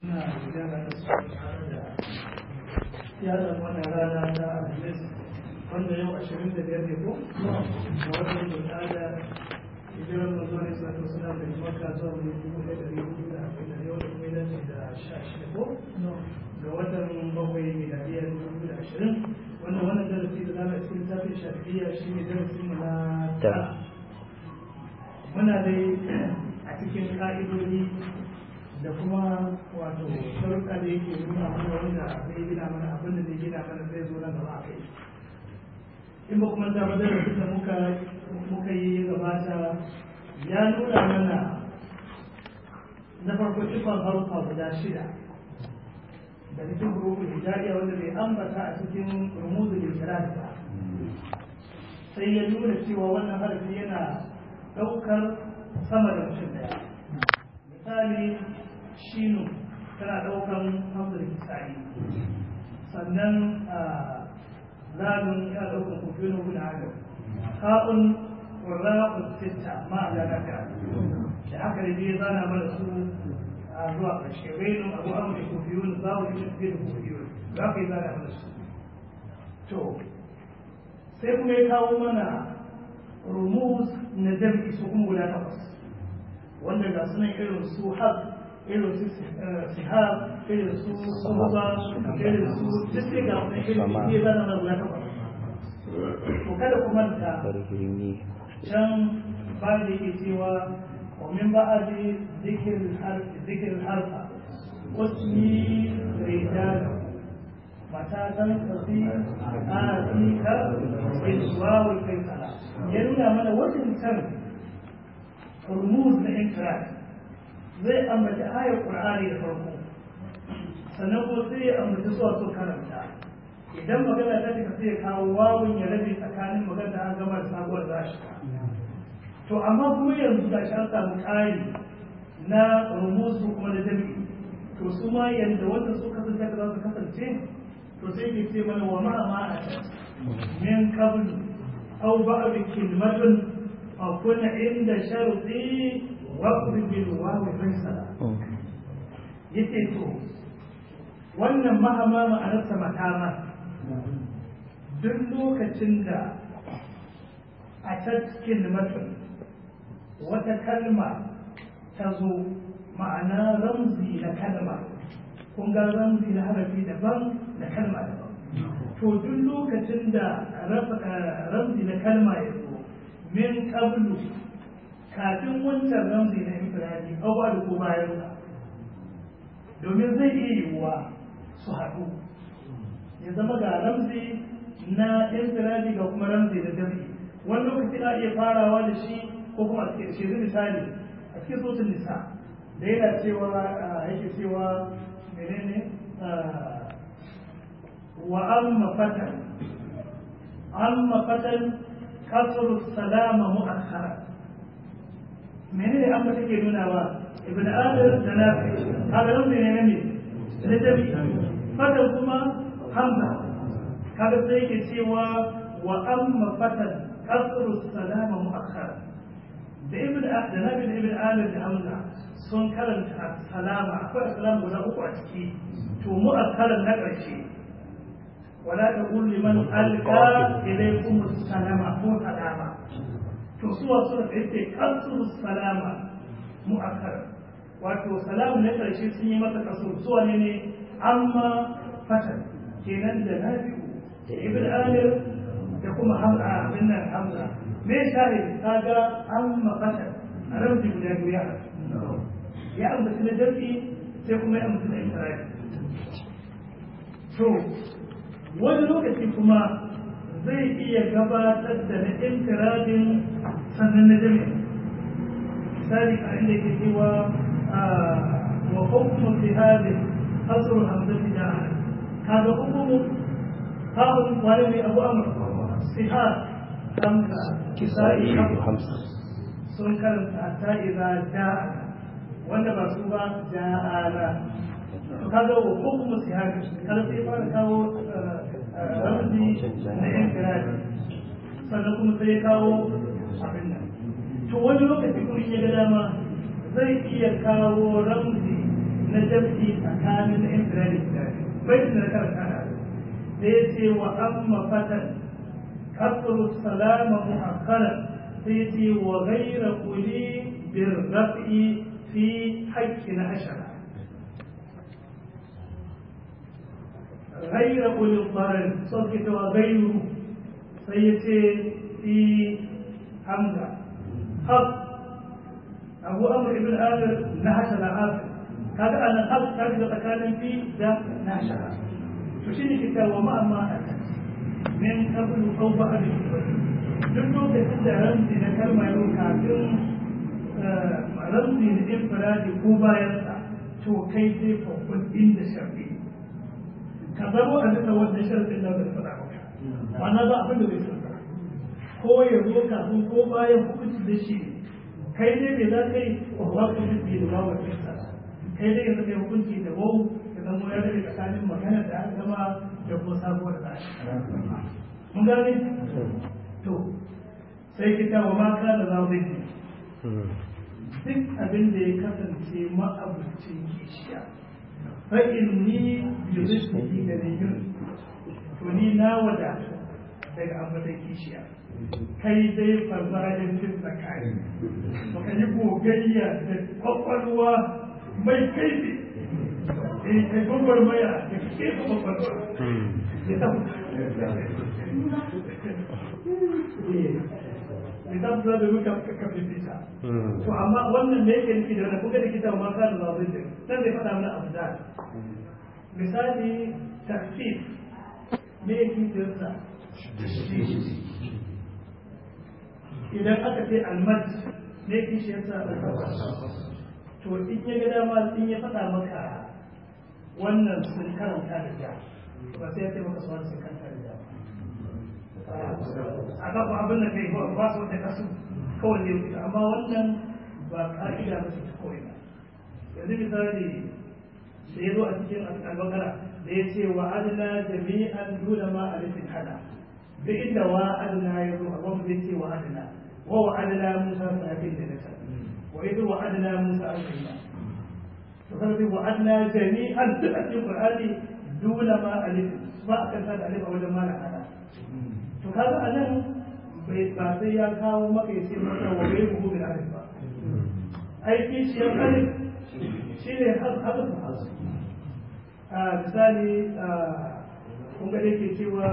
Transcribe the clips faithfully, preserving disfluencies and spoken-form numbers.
ina godiya ga su da ya zama wannan rana ta alhamis wanda yau ashirin da biyar ne ko ga watan zulqa'ada hijirar manzo ne sallallahu alaihi wasallam daga Makka zuwa dubu ɗaya da ɗari hudu da arba'in da yau da kuma dace da sha shida ko ga watan bakwai miladiya dubu biyu da ashirin wanda wannan darasi da zamu cikin littafin shafi'iyya shine darasin mu na tara muna dai a cikin ka'idodi da kuma wato sharuɗa da yake nuna mana wanda zai gina mana abin da zai gina mana zai zo nan gaba a kai in ba kuma ta da da muka muka yi gabata ya nuna mana na farko cikon harfa guda shida da cikin hurufin hijaiya wanda bai ambata a cikin rumuzul inkirar ba sai ya nuna cewa wannan harfi yana ɗaukar sama da mutum daya misali shinu tana ɗaukan hamzar kisari sannan zalun yana ɗaukan kufinu guda adam ka'un ƙurra'un sitta ma a lalata da haka da biyu zana mana su a zuwa ƙarshe bainu abu amma da kufiyun zawon da shi da kufiyun za ka yi zana mana su to sai kuma ya kawo mana rumus na jam'i su kuma guda takwas wanda ga sunan irin su haq irin su sihab irin su suhuba irin su duk ga wani irin ne zana na guda takwas to kada ku manta can ba da yake cewa wa min ba'adi zikr al-harf zikr al-harfa wasmi rijal mata tan kasi atika iswa wal kaisala ya nuna mana wannan kan rumuz na inkrar zai ambata ayar qur'ani da farko sannan ko sai ya ambata su wato karanta idan magana ta take sai ya kawo wawun ya rabe tsakanin magana da an gama da sabuwar zashi to amma kuma yanzu ga shi an samu ƙari na rumuzu kuma da jami'i to su ma yanda wannan su kasance da za su kasance to sai ke ce mana wa ma'a ma'a min qablu aw ba'd kalimatun aw kuna inda sharti waqt bil wawi faisala yace to wannan mahama ma'anarsa matama duk lokacin da a cikin mutum wata kalma ta zo ma'ana ramzi na kalma kun ga ramzi na harafi daban da kalma daban to duk lokacin da ramzi na kalma ya zo min qablu kafin wancan ramzi na infiradi abuwa da ko bayan sa domin zai iya yiwuwa su haɗu ya zama ga ramzi na infiradi ga kuma ramzi na jami'i wani lokaci na iya farawa da shi ko kuma a cikin shi misali a cikin sosin nisa da yana cewa yake cewa menene wa amma fatan amma fatan kasru salama mu'akhkhara menene amma take nuna wa ibn adam da nafi kaga nan ne ne ne da fatan kuma hamza kaga sai yake cewa wa amma fatan kasru salama mu'akhkhara da ibn da nabi da ibn adam da hamza sun karanta salama akwai salama guda uku a ciki to mu'akhkharan na ƙarshe wala taqul liman alqa ilaykum salama ko salama to su wasu da yake kasru salama mu'akhkhar wato salamu na ƙarshe sun yi masa kasru su wane ne amma fatan kenan da nabi da ibn adam da kuma hamza bin nan hamza me shahid kaga amma fatan a ramzi guda biyu ya ambaci na jarki sai kuma ya ambaci na intirafi to wani lokaci kuma zai iya gabatar da na intirafin sannan na jarki misali a inda ke cewa wa hukumu fi hadin asru hamzati da kaga hukumu haɗin wani mai abu amur sihar hamza kisa'i abu hamza sun karanta hatta idza ja'a wanda ba su ba ja'ala to kaga wa hukumu sihar kada sai fara kawo ramzi na infiradi sannan kuma sai kawo abin nan to wani lokaci kuma ya ga dama zai iya kawo ramzi na jam'i tsakanin na infiradi guda biyu bai da karanta da da ya ce wa amma fatan kasru salama mu'akkara sai ya ce wa ghaira quli bir raf'i fi haqqi na ashara ghaira quli darar sauke ta ghairu sai ya ce fi hamza haq abu amr ibn amir na ashara afir kaga ana haq kaga tsakanin fi da na ashara to shine kita wa ma amma min qablu aw ba'd duk lokacin da ramzi na kalma yau kafin ramzi na infiradi ko bayan sa to kai sai fakon inda sharfi ka zamo a duka wannan sharfin na da faɗa maka ma'ana ba abin da bai san ko ya zo kafin ko bayan hukunci da shi kai dai me za ka yi wa wasu hukunci da bawa kinsa kai dai yanzu kai hukunci da wau da zamo ya rage tsakanin magana da aka gama da kuma sabuwar da mun gane to sai kita wa maka da zaɓin duk abin da ya kasance ma'abucin kishiya fa'in ni biyu da rayun to ni na wadatu daga ambatan kishiya kai dai farmarin cin tsakani baka yi gogayya da kwakwalwa mai kaifi eh kai gwagwarmaya da kefa kwakwalwa idan za da muka kafi fita to amma wannan ne yake nufi da wannan kuka da kita ma ka da zabin da nan zai faɗa mana abu da misali takfif me yake tinsa idan aka ce almad ne yake shi yasa to in ya ga dama in ya faɗa maka wannan sun karanta da ja ba sai ya ce maka sun karanta da ja a ga ba abin da kai ba su wata kasu kawai ne wuce amma wannan ba ka'ida ba ce ta kawai ba yanzu misali da ya zo a cikin albakara da ya ce wa adana jami'an dole ma a rufin hada da inda wa adana ya zo a wanda ya ce wa adana wa wa adana musa sanafin da nasa wa ya wa adana musa alƙayya to kada sai wa adana jami'an duk a cikin qur'ani dole ma a rufin ba a kanta da alif a wajen malam hada to kaga a nan ba sai ya kawo maka ya ce maka wa bai buhu bil alif ba aiki shi ya alif shi ne hazaf a misali kun ga yake cewa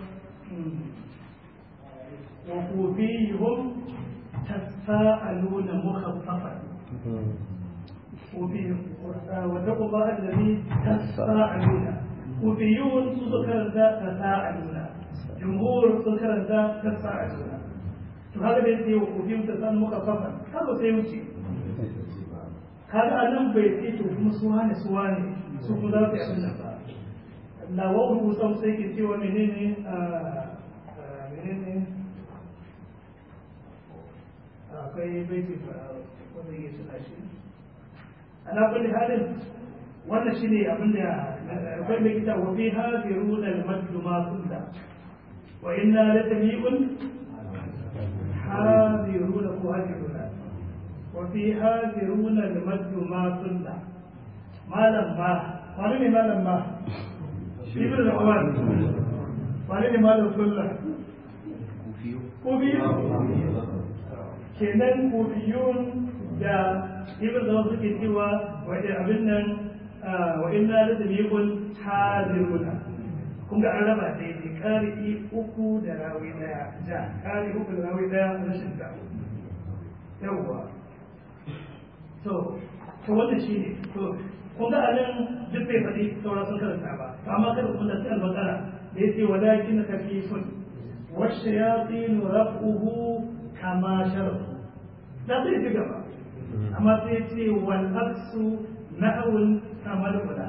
wa kufihum tasfa'aluna mukhaffafan kufihum wa taqwa alladhi tasfa'aluna kufiyun su karanta tasfa'aluna jumhur sun karanta tasfa'aluna to haka da yake wa kufihum tasfa'aluna mukhaffafan kaga sai wuce kaga anan bai ce to kuma suwane suwane su ku za su yi abin nan ba na wani kusan sai ke cewa menene menene akwai baiti wanda yake suna shi ana kulli halin wannan shi ne abin da akwai mai kita wa fi hafiru da almadu ma kulla wa inna la tabi'un hafiru da ko hafiru da wa fi hafiru da almadu ma kulla malam ba wani ne malam ba ibn al-awwal wani ne malam kullu kufiyu kenan kufiyun da ibn al-awwal suke cewa wajen abin nan wa inna la tabiqun hadiruna kun ga an raba da yake kari uku da rawi daya ja kari uku da rawi daya rashin da yawa to to wannan shine to kun ga anan duk bai faɗi sauran sun karanta ba amma kada kun da cikin bakara da yace walakin kafifun wa shayatin raf'uhu kama sharfu da zai ci gaba amma sai yace wal aksu na'un kamal ula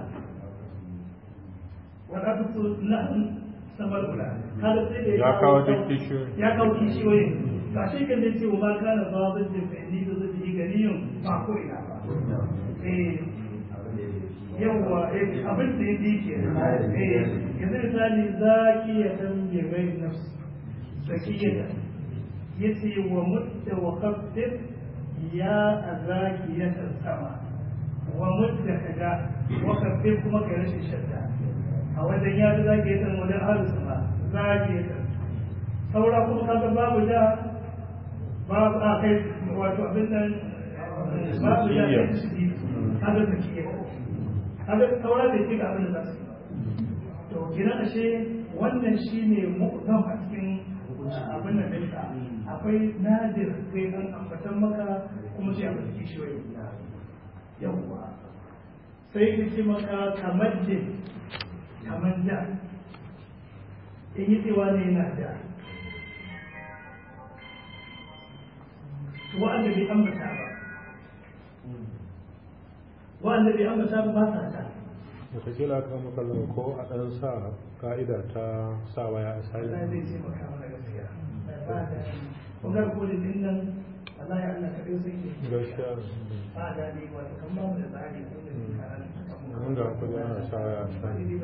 wal aksu na'un kamal ula kada sai ya kawo kishiyo ya kawo kishiyoyi ba shi kan da yace wa ma kana babin da fa'ili da zai ganiyun ba ko ina ba eh yawwa abin da ya ke yanzu misali zaki ya san bai nafsu zakiyata ya ce wa mutta wa kaftir ya a zaki ya sama wa mudda kaga wa kafe kuma kai rashin shadda a wajen ya za ka yi tan wajen alusu ba za ka yi tan saura kuma kaga babu da babu a kai wato abin nan babu da kai su yi kaga ta ke kaga saura da ke ga abin da za su to kina ashe wannan shine mu'zam a cikin abin nan ɗinka akwai nadir sai an ambatan maka kuma sai a baki shi wai yawwa sai ka ce maka kamar da kamar da in yi cewa ne yana da wa'anda bai ambata ba wa'anda bai ambata ba ba sa ta wataƙila kan makallon ko a ɗan sa ka'ida ta sa waya a sayi zai ce maka mana gaskiya ba da kuma kodin din nan Allah ya Allah kaɗai sai ke gaskiya ba da ne wata kan ba mu da tsari ko da karan mun ga kudi ana sa waya a sayi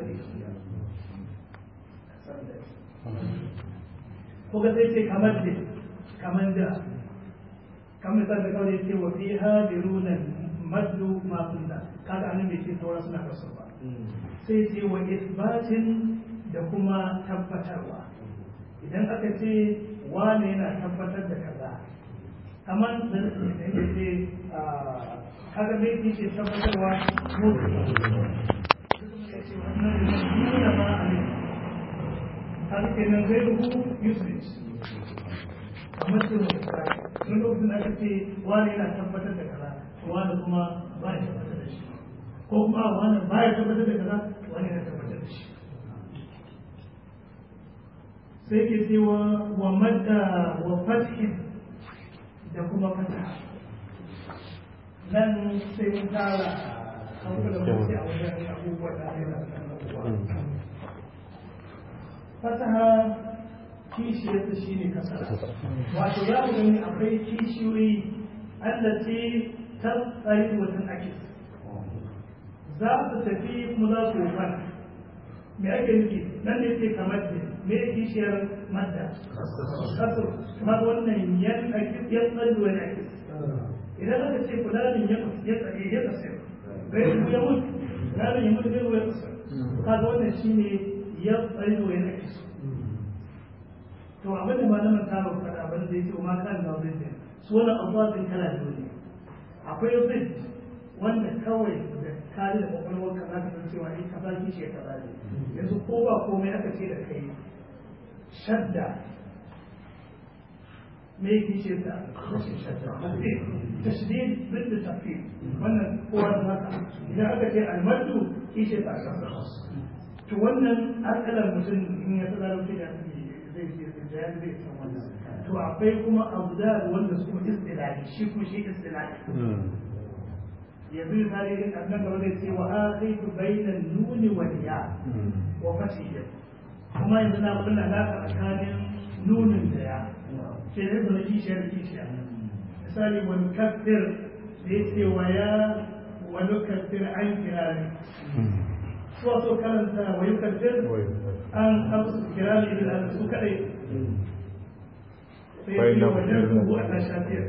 ko ga sai ce kamar da kamar da kamar da kawai ce wa fi hadirunan maddu ma kunta kaga anan bai ce saura suna kaso ba sai ce wa isbatin da kuma tabbatarwa idan aka ce wane yana tabbatar da kaza kamar da ya ce kaga bai ce ce tabbatarwa mutu ya ce wannan nuna ma a ne kaga kenan zai ruhu useless kamar su ne sun lokacin da aka ce wane yana tabbatar da kaza wani kuma ba ya tabbatar da shi ko kuma wani ba ya tabbatar da kaza wani ya tabbatar da shi sai ke cewa wa madda wa fathin da kuma fata nan sai mun tara abubuwan da muke a wajen abubuwan da ake da fataha kishiyarsa shi ne kasara wato za mu gani akwai kishiyoyi allace tsari watan ake za su tafi kuma za su wufana me ake nufi nan da yake kamar da me kishiyar madda kasar kamar wannan yan ake yan tsari wani ake idan aka ce fulanin ya tsari ya kasar gai ya mutu fulanin ya mutu gai ya kasar kaga wannan shine ya tsari wani ake to abin da malaman taron fada abin da yake ma kan na zai su wani abuwa kala ne akwai zai wanda kawai da kare da kwakwalwar ka za ka san cewa in kaza ki ce kaza ne yanzu ko ba komai aka ce da kai shadda me ki ce ta rashin shadda tashdid ضد tafsir wannan kowa da haka idan aka ce almadu ki ce ta shadda to wannan akalar mutum in ya tsara mutum ya zai ce zai zai san wannan to akwai kuma abu da wanda su kuma istilahi shi kuma shi istilahi yanzu misali in annan gaba zai ce wa akhaitu bainan nuni wal ya wa fatiha kuma yanzu na kulla alaka tsakanin nunin da ya ce ne da kishiyar kishiya misali wani kafir da ya ce wa ya wani kafir an kirari su wato karanta wa yi kafir an amsu kirari da su kadai sai yi wajen rubu a shafiyar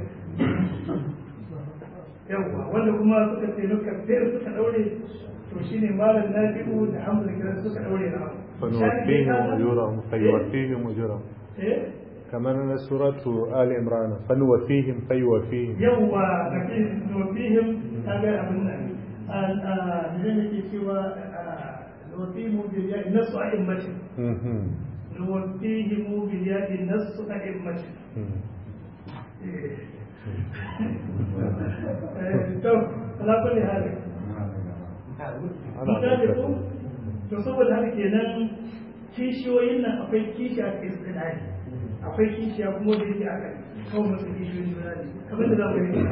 yawwa wanda kuma suka ce nuka fere suka daure to shine malam nafi'u da hamza kiran suka daure na فنوفيهم أجورهم فيوفيهم أجورهم كمان سورة آل عمران فنوفيهم فيوفيهم يوا لكن نوفيهم هذا أبناء لذلك سوى نوفيهم بالياء النص أئمة نوفيهم بالياء النص أئمة to ala kulli hali to saboda haka kenan kishiyoyin nan akwai kishiya ta istinadi akwai kishiya kuma da yake aka kawo masa kishiyoyin istinadi kamar da za mu yi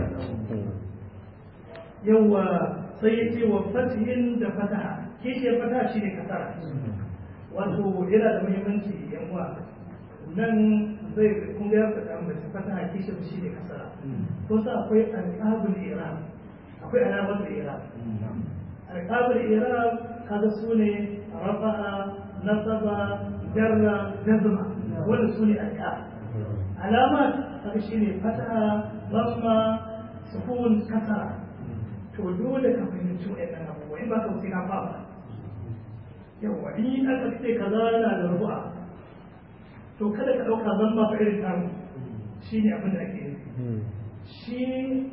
yawa sai ya ce wa fatihin da fataha kishiyar fataha shine kasara wato yana da muhimmanci yan uwa nan zai kun ga yadda da ambata fataha kishiyar shine kasara ko sa akwai alqabul i'rab akwai alamar i'rab alqabul i'rab kaga sune rafa'a nasaba jarra jazma wanda sune alqab alamat kaga shine fataha dhamma sukun kasara to dole ka fahimci wa'annan abubuwa in ba ka wuce ka fara yawa in aka ce kaza na da rubu'a to kada ka ɗauka zan ba fa irin tamu shi ne abin da ake yi shi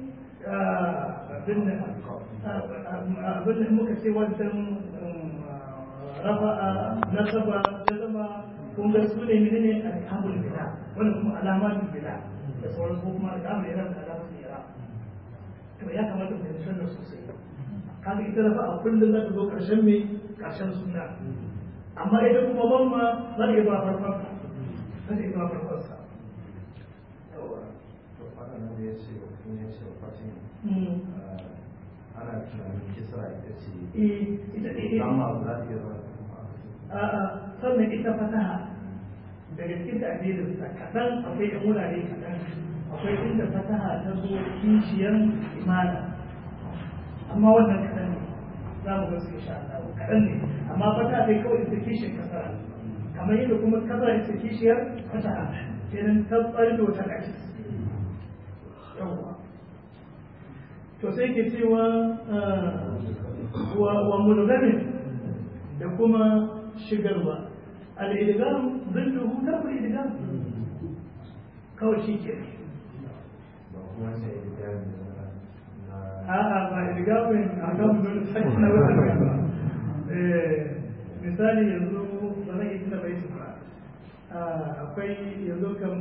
abin da muka ce wancan rafa'a nasaba jazama kun ga su ne menene alhamdul bila wanda kuma alamatul bila da sauran ko kuma al'amari yana da alamatul bila to ya kamata mu yi sanar sosai kaga ita rafa'a kullum za ta zo karshen me karshen suna amma idan kuma ban ma za ta iya ba farkon sa za ta iya ba farkon sa to faɗa da ya ce kun ya ce fatin ana tunanin kisra ita ce ita ce amma za ta iya zama a'a sannan ita fataha daga cikin ta'adirin sa kaɗan akwai ɗan wurare kaɗan akwai inda fataha ta zo kishiyar imana amma wannan kaɗan ne za mu gasu insha Allah kaɗan ne amma fataha kai kawai ita kishiyar kasara kamar yadda kuma kasara ita kishiyar fataha kenan tabbar da wata ƙashi yawwa to sai ke cewa wa mulgamin da kuma shigarwa al'idgam zilluhu tarku idgam kawai shi ke ba kuma sai idgam a'a ba idgamin a kan dole sai na wata misali yanzu ba zan yi tuna bai su ba akwai yanzu kam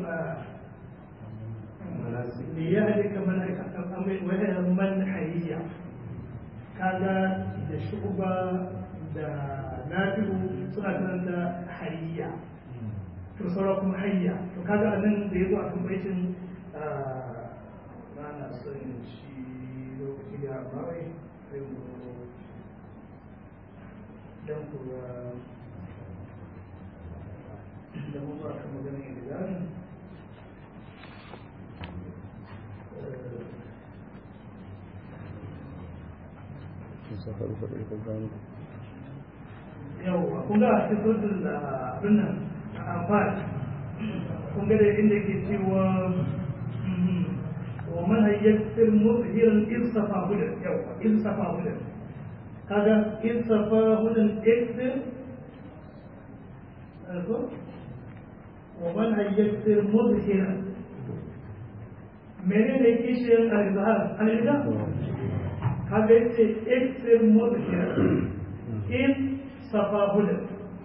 da ya haɗe kamar wani man hayya kaga da shuba da nafi'u suna karanta hayya to saura kuma hayya to kaga anan da yazo a kan baitin ba na son shi lokaci da bawai sai mu dan ku da mu ba kan magana da gani yawwa kun ga a cikin sojin da abin nan a amfani kun ga da inda yake cewa wa man hayyatir muzhiran irsafa hudan yawwa irsafa hudan kaga irsafa hudan iksir wa man hayyatir muzhiran menene kishin al-izhar al-izhar kaga yace iksir muzhiran in safa hudan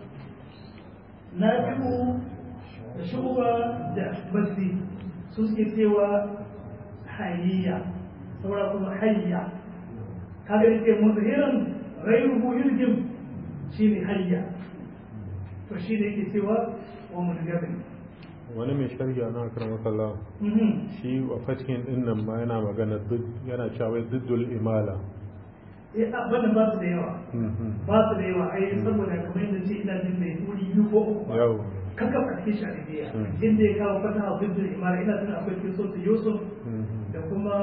nafi'u da shuba da basri su suke cewa hayya saura kuma hayya kaga yake muzhiran ghayruhu yulzim shine hayya to shine yake cewa wa mudgabin wani mai sharhi ana akram kallah shi wa fathin din nan ma yana magana duk yana cewa diddul imala eh abin ba su da yawa ba su da yawa ai saboda kamar yadda ce ina jin mai turi biyu ko uku ba kaka a cikin shari'a inda ya kawo fata a bidda imara ina tuna akwai kisosu yusuf da kuma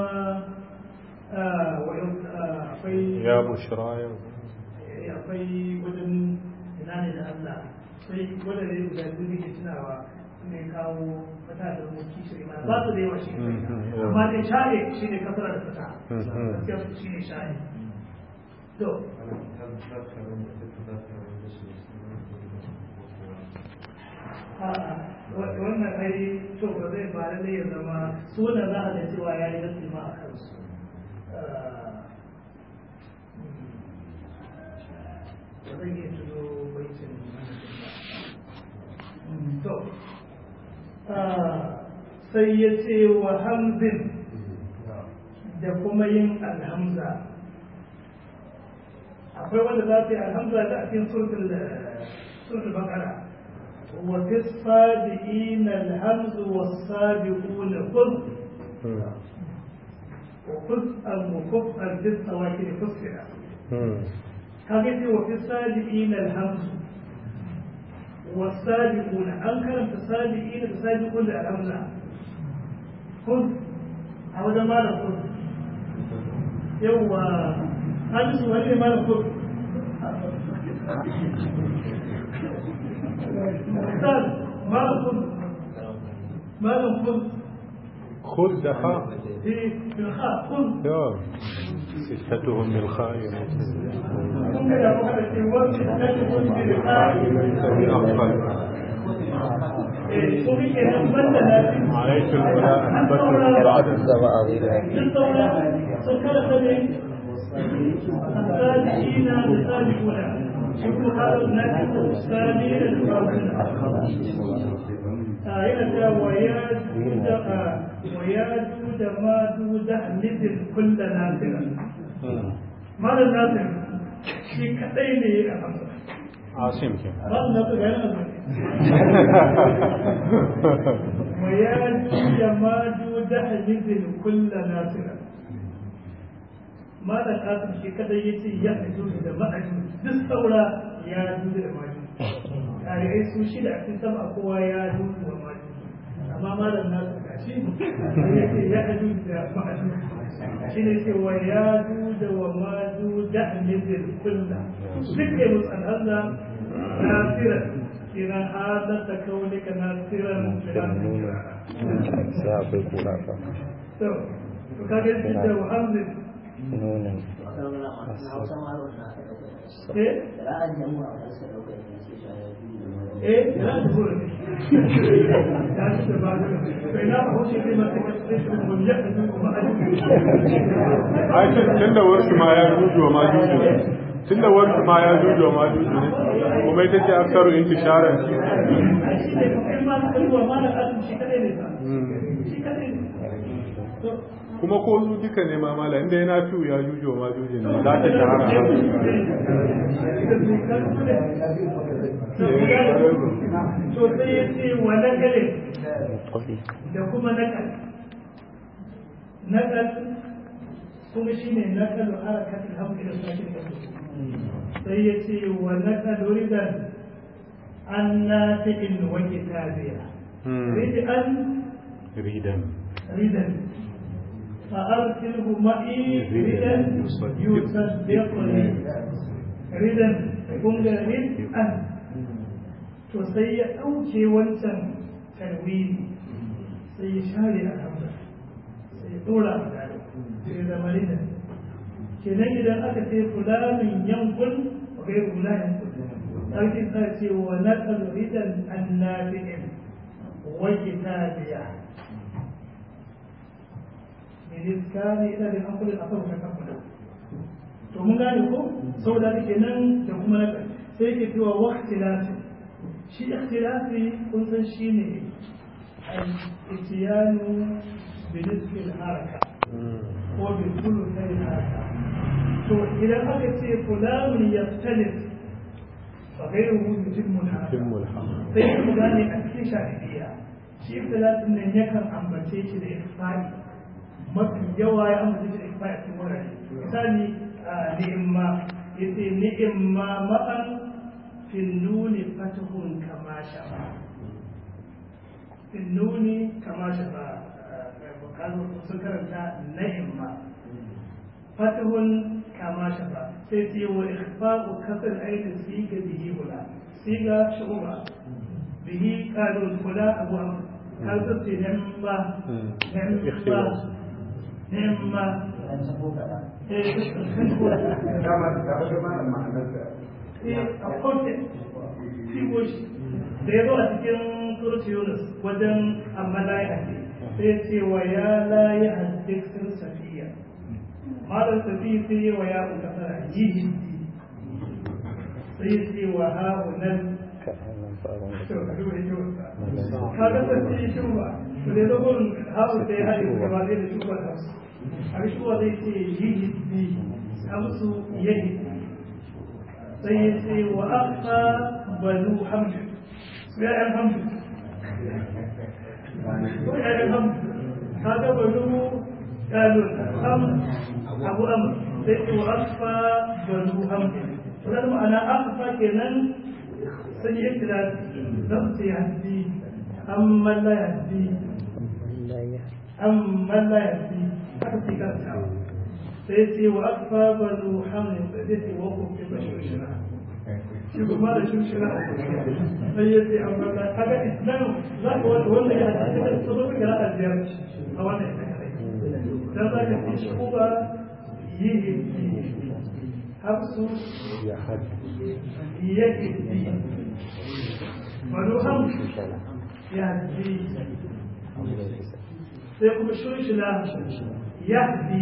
akwai ya bushra ya akwai wajen ina ne da Allah sai wanda ne guda biyu ke tunawa ne kawo fata da mulki shi imara ba su da yawa shi amma dai shaye shi ne kasara da fata gaskiya shi ne shaye to wannan ai to ba zai ba lalle ya zama sunan za a ga cewa ya yi nasu ma a kansu ba zan iya tuno baitin to sai ya ce wa hamzin da kuma yin alhamza akwai wanda za su yi alhamza da a cikin surtul bakara wa fi sabi'in alhamzu was sabiqun khudh wa khudh al-mukaf al-jid sawakin fasira kage ce wa fi sabi'in alhamzu was sabiqun an karanta sabi'in da sabiqun da alhamza khudh a wajen malam khudh yawa hadisu wani malam khudh ماذا خذ ماذا خذ خذ دخاء في الخاء خذ يا ستتهم بالخاء ممكن يا محمد في وقت ستتهم بالخاء ليس بأفضل وفي كلام بدل عليك الولاء أثبته بعد السماء غيرها الدولة سكرت من السابقين السابقون شوفوا هذا الناس السابقين السابقون آية وياجوج وياجوج ماجوج مثل كل ناصر ماذا الناصر في كتين عاصم كيف ماذا الناصر غير وياجوج ماجوج مثل كل ناصر ماذا الناصر في كتين يأجوج ماجوج بالثورة ياجوج ماجوج يعني أي سوشي لأكل سبع قوى ياجوج وماجوج amma malam nasu gashi yake ya hadu da ma'adu shi ne ce wa ya da wa maju da nizil kulla duk ne musan Allah nasira kiran hada ta kaunika nasiran sai akwai kura fa to to kage shi da muhammad nunin eh eh ya zuwa tun da warsu ma ya juju wa ma juju ne tun da warsu ma ya juju wa ma juju ne kuma ita ce aksaru intisharan kuma ko su duka ne ma mala inda yana fi ya juju wa ma juju ne za ta shahara to sai ya ce wa nakalin da kuma nakal nakal kuma shi ne nakalu harakatul hamdi da sakin kasu sai ya ce wa nakalu ridan an nafi'in wa kitabiya ridan ridan ridan فأرسله معي ردا يصدقني ردا يقول ردا to sai ya ɗauke wancan tarwini sai ya share a hamza sai ya ɗora a gari sai zama rida kenan idan aka ce fulanin yankun a kai fula yankun ɗauki ta ce wa na ridan annabi'in wa kitabiya miliskani ina da hankulin a kan kan kula to mun gane ko saboda kenan da kuma na sai ke cewa waqti lafi shi ikhtilafi kun san shi ne al-itiyanu bi nisbil haraka ko bi thuluthi haraka to idan aka ce fulanun yaftalif fa ghayruhu yutimmu al-haraka sai ku gane a cikin shafi'iyya shi ikhtilafin nan yakan ambace shi da ihsani mafi yawa ya ambace shi da ihsani a cikin wurare misali ni'imma yace ni'imma ma'an في النون فتح كما شاء في النون كما شاء قالوا سكرنا نعمة فتح كما شاء سيتي وإخفاء كسر أين سيغ به هنا سيغ شعوبة به قالوا الهلا أبو عمر قالوا سيتي نعمة نعمة نعمة a kote figo shi da ya zo a cikin turci yunus wajen amma layi ake sai ce wa ya layi hadisin safiya malar safiya sai yi wa ya kasara yi sai ce wa ha'unan ka kasance shi ba su da zagon ha'un sai haɗe su gaba zai da shugabar hausu a shugabar zai ce yi hamsu yayi سيدي وأخفى بنو حمد يا الحمد يا الحمد هذا بنو قالوا حمد أبو أمر سيدي وأخفى بنو حمد فلما أنا أخفى كنن سيدي ثلاث نفسي يهدي أما لا يهدي أما لا يهدي أخفي كذا سيتي وأكفى بنو حمل سيتي وقف في بشر شنا shi kuma da shushira sai ya ce an bata kaga islam za ka wanda wanda ya ce da sabon gara a ziyarci a wannan dan za ka ci shi kuma yi hafsu ya haɗi ya hiddi wani hamsu ya hiddi sai kuma shushira ya hiddi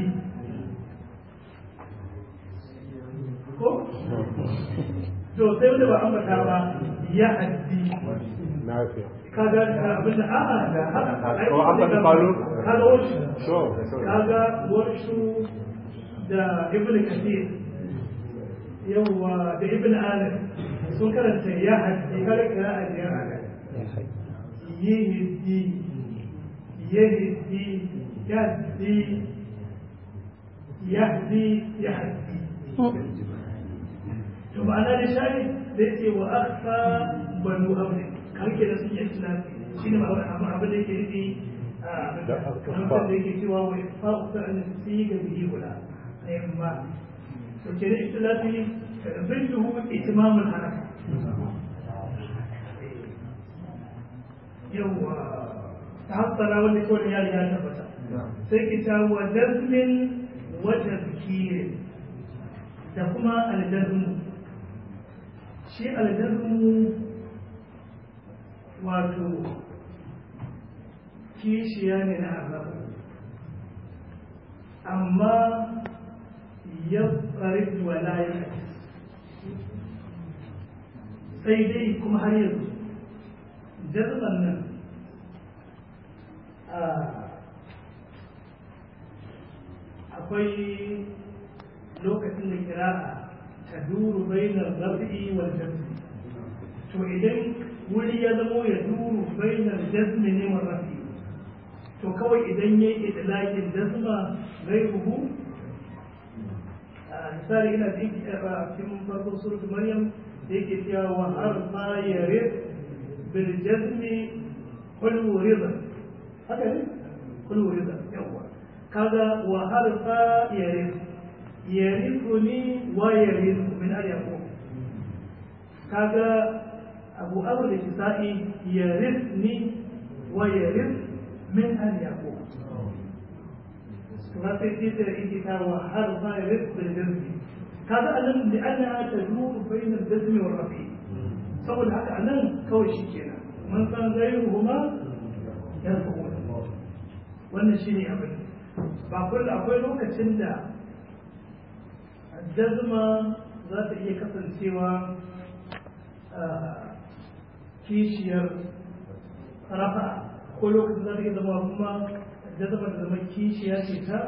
ko? to sai wanda ba ambata ba ya haddi kaga abin da a'a da haka ko an bata falo kaga wasu so kaga wasu da ibn kathir yawa da ibn alam sun karanta ya haddi kaga kira a jiyar ala yihdi yihdi yahdi yahdi yahdi to ma'ana da shari da yake wa akfa banu abu kan ke da sun yi islafi shi ne abin da yake nufi a kamar da yake cewa wa ikfa kusa an si ga bihi guda a yamma to ke da islafi zai tuhu itimamun haraka yawwa ta hatsara wanda kawai ya riga tabbata sai ki ta wa jazmin wa tafkirin da kuma aljazmu shi aljazmu wato kishiya ne na azabu amma ya tsari walaya sai dai kuma har yanzu jazman nan akwai lokacin da kira'a ta duru bainar rafi wal jazmi to idan wuri ya zamo ya duru bainar jazmi ne wa rafi to kawai idan ya yi idlakin jazma zai rubu misali ina a cikin farkon surat maryam da yake cewa wa harfa yarid bil jazmi kullu ridan haka ne kullu ridan yawa kaga wa harfa yarid yarithuni wa yarithu min al-yaqub kaga abu amr da kisa'i yarithni wa yarith min al-yaqub to ga sai sai da yake ta wa harfa yarith bil jazmi kaga anan da annaha taduru bayna al-jazmi wa rafi saboda haka anan kawai shikenan man san zairuhuma yarfu wannan shine abin ba kullu akwai lokacin da jazma za ta iya kasancewa kishiyar rafa ko lokacin za ta iya zama kuma jazma da zama kishiya ce ta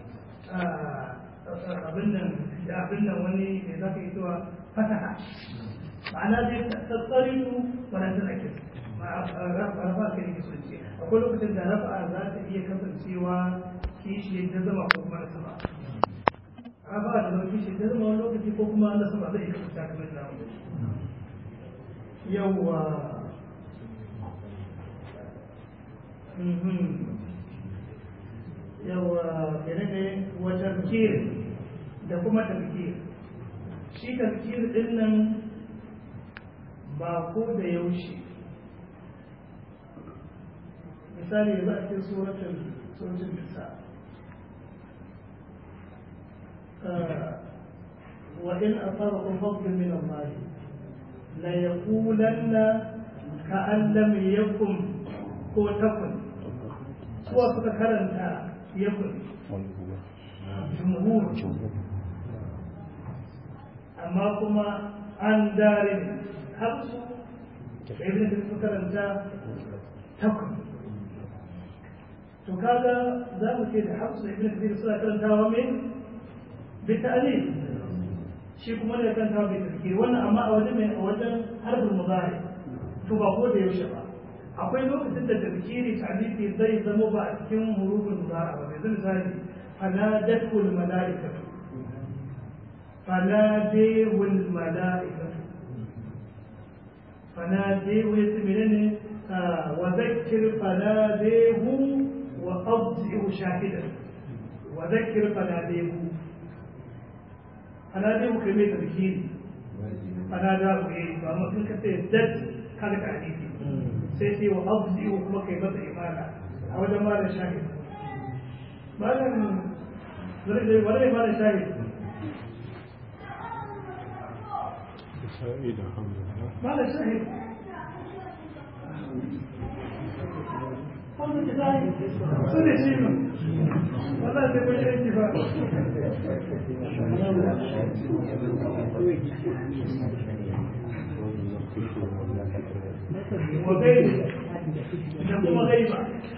abin nan wani da za ka yi cewa fataha ma'ana dai tsatsaritu wadanda ake rafa ka yi sun ce akwai lokacin da rafa za ta iya kasancewa kishiyar jazma ko kuma nasaba rafa da zama kishiyar jazma wani lokaci ko kuma nasaba zai iya kasance kamar da wani yawwa yawa ne wa tafkir da kuma tafkir shi tafkir din nan ba ko da yaushe misali za a ce suratul suratul nisa wa in asabakum fadlun min Allah la yaqulanna ka'an lam yakun ko takun suwa suka karanta yakun jumhur amma kuma an darin hafsu da ibn da suka karanta takun to kaga za mu ce da hafsu da ibn da suka karantawa mai bi ta'lil shi kuma da kanta bai tafkiri wannan amma a wajen mai a wajen harbin mudari to ba ko da yaushe ba akwai lokacin da tafkiri ta'lifi zai zama ba a cikin hurufin mudari ba yanzu misali fanadatul malaikatu fanadewul malaikatu fanadewu ya tsimi ne wa zakkir fanadehu wa abdi'u shahidan wa zakkir fanadehu fanadehu kai mai tafkiri ana da uye ba amma sun kace dad kaga ta hadisi sai sai wa abdi kuma kai masa imana a wajen malam shahid malam zai da wani malam shahid sa'id alhamdulillah malam shahid wannan da zai su ne shi ne wannan da bai yi ba وغيره تقوم غيبا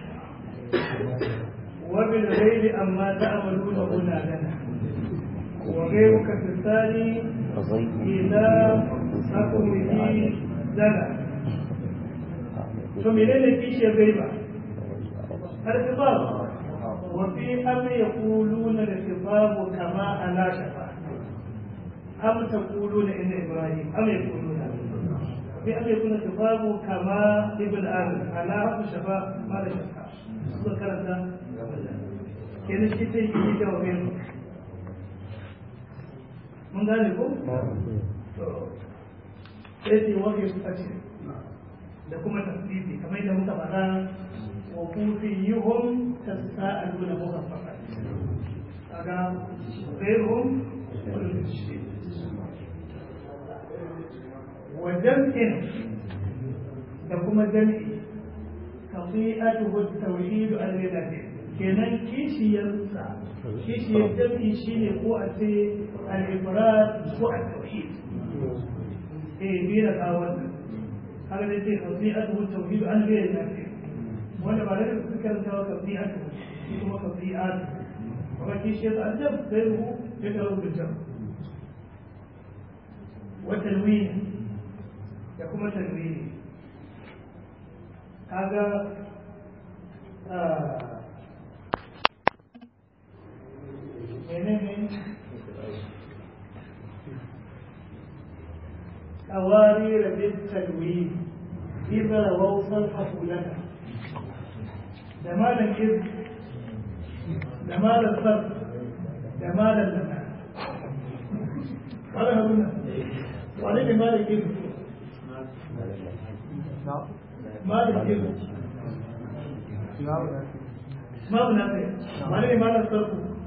وبالغيب أما تعملون هنا لنا وغيرك في الثاني إذا أكون به لنا فمنين فيش غيبا الخطاب وفي أم يقولون الخطاب كما أنا شفا أم تقولون إن إبراهيم أم يقولون بأن يكون الخطاب كما ابن آدم على حق الشفاء ما لا شفاء ذكرت كان الشيء يجي وغيره من ذلك sai wani fashi da kuma tasdidi kamar yadda muka faɗa wa kufiyuhum tasa'aluna muhaffafat kaga ghayruhum وجمع da kuma jam'i qati'atuhu at-tawhid al-ilahi kenan kishiyarsa kishiyar jam'i shine ko a ce al-ifrad ko at-tauhid eh bira ka wannan haka da ce qati'atuhu at-tawhid al-ilahi wanda ba da su karanta wa qati'atuhu shi kuma qati'at kuma kishiyar al-jam sai hu ya karu bil jam wa tanwin da kuma tanwini kaga menene kawari rabin tanwini إذا ووصل حفولنا جمال الإذ جمال الصرف جمال اللمع قال هنا وعليه جمال الإذ مال الإذ ما بنافع وعليه جمال الصرف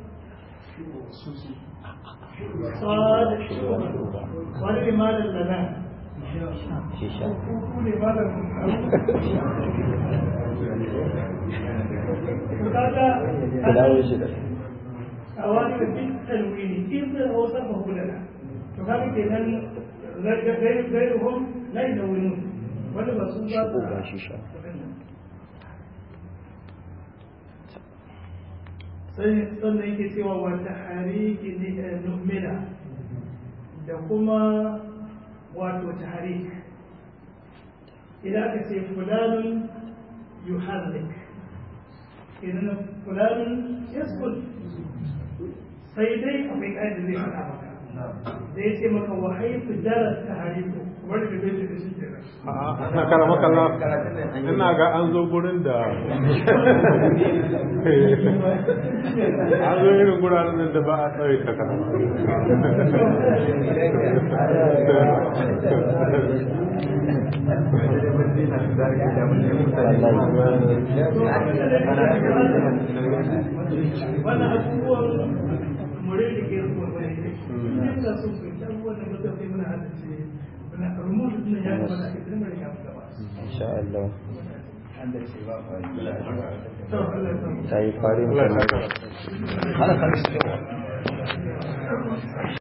صاد وعليه جمال اللمع أوامر بالتنوين إذا وصفه لنا فهذا كذا غيرهم لا يدونون ولا بصوبة sannan yake cewa wata hariki nu'mina da kuma wato tahrik idan aka ce fulanun yuharrik idan fulanun yaskun sai dai akwai ƙa'ida zai faɗa maka da ya ce maka wa haifu jarar tahriku kamar da bai da shi kenan na karama kalla ina ga an zo gurin da an zo irin guraren da ba a tsare ta karama wannan abubuwan mure da ke ruwa wani ne da sun fi abubuwan da mutum sai muna hada ce muna rumun da ya gaba da idan mun riga gaba insha Allah to Allah ya ta yi farin